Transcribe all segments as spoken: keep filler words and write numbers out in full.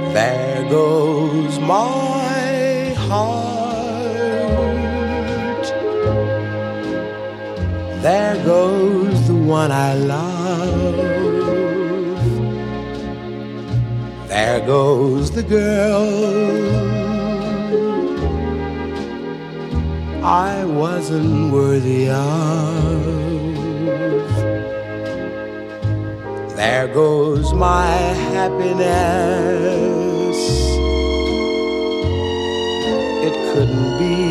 There goes my heart. There goes the one I love. There goes the girl I wasn't worthy of. There goes my happiness. It couldn't be.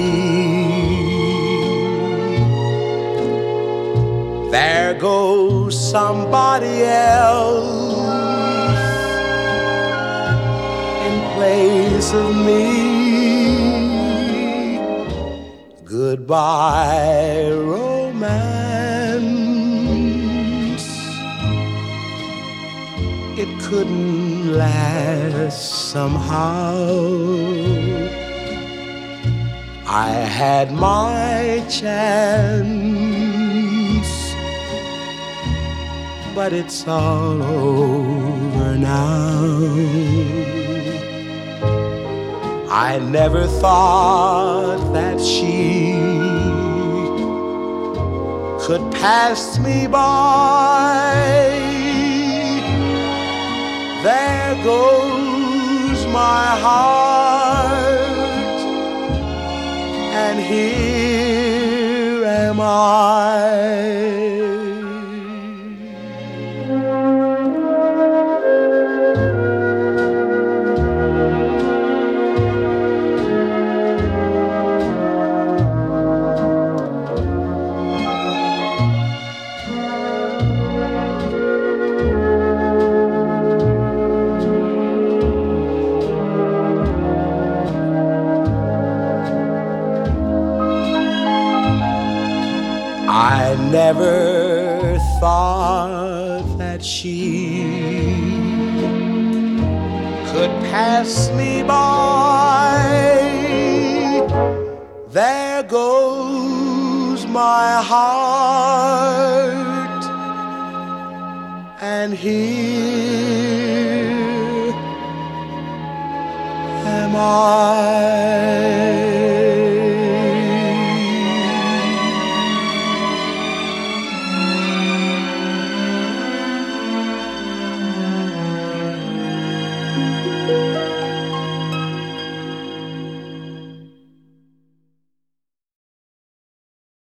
There goes somebody else in place of me. Goodbye, romance. It couldn't last somehow. I had my chance, but it's all over now. I never thought that she could pass me by. There goes my heart, and here am I. I never thought that she could pass me by. There goes my heart, and here